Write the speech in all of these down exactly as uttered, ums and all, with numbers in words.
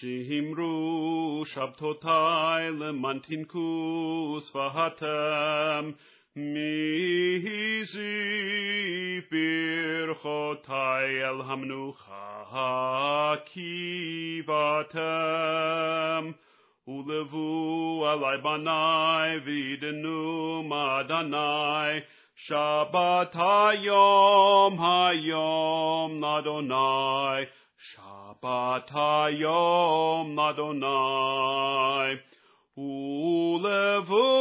Shimru Shabtotai Lemantinku Svahatem Mihi Birchotai El Hamnucha Kivatem Ulevu Alai Banai Videnu Madanai Shabbat Hayom Hayom Nadonai Shabbat Hayom Adonai Ulevu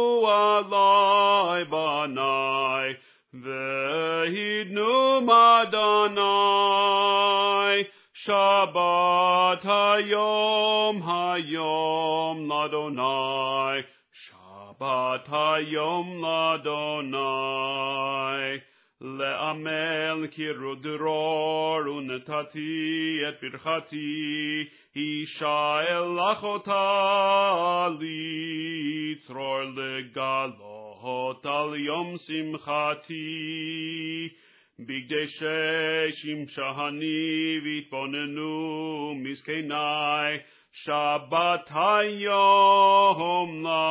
Alai Banai Vehidnu Madonai Shabbat Hayom Hayom Adonai Shabbat Hayom Adonai Le'amel kirudror unetati et birchati Isha el achota litror legalot al yom simchati Bigdei shimshahani vitbonenu miskenai Shabbat Hayom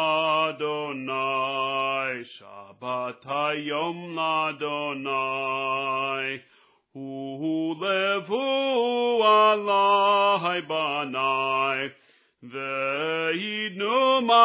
Ladonai Shabbat Hayom Ladonai Ulevu Alai Banai Ve'idnu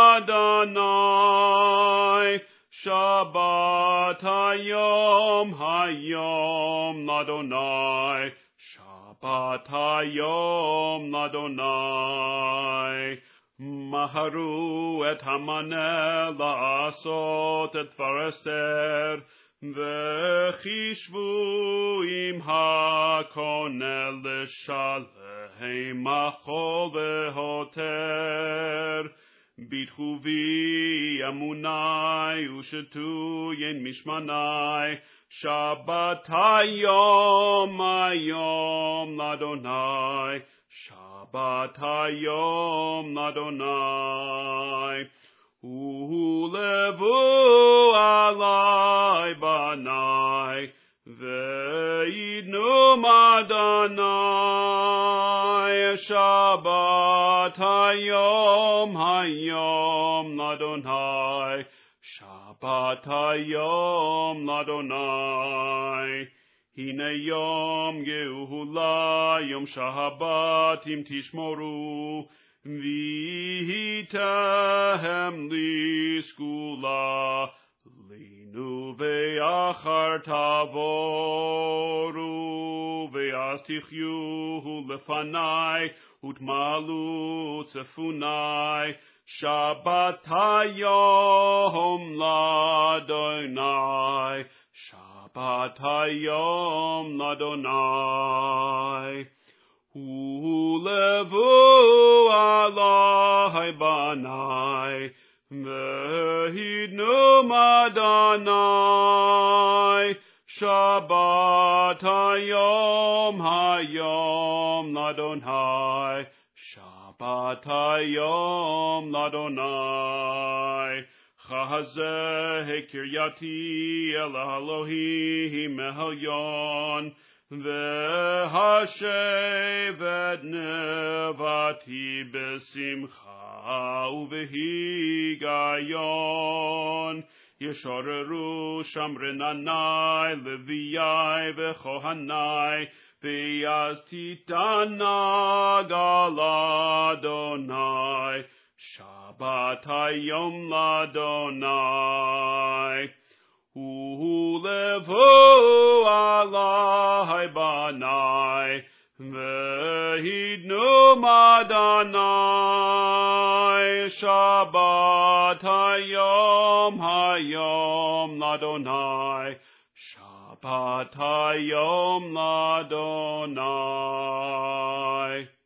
Madonai Shabbat Hayom Hayom Ladonai Shabbat Hayom Adonai Maharu et Hamaneh la'asot et Farester V'chishvu im hakonel l'shalem achol v'hoter Bitchu vi amunai ushetu yen mishmanai Shabbat Hayom Hayom Ladonai Shabbat Hayom Ladonai Ulevu Alai Banai Ve'idnu Madonai Shabbat Hayom Hayom Ladonai Shabbat Hayom Ladonai Hine Yom Geulah Yom Shabbatim Tishmoru V'hitehem Liskula Linu Ve'achar Tavoru Ve'az Tichyuhu Lefanai Utmalu Tzefunai Shabbat Hayom Ladonai Shabbat Hayom Ladonai Ulevu Alai Banai Ve'idnu Madonai Shabbat Hayom Hayom Ladonai Shabbat Hayom Ladonai Chazeh Kiryati El Elohim Elyon V'hashevet nevati besimcha uvehigayon Yeshoreru Shamrenanai Leviyai V'chohanai V'yaztitana Galadonai Shabbat Hayom Ladonai Ulevu Alai Banai Ve'idnu Madonai Shabbat Hayom Hayom Ladonai Shabbat Hayom Ladonai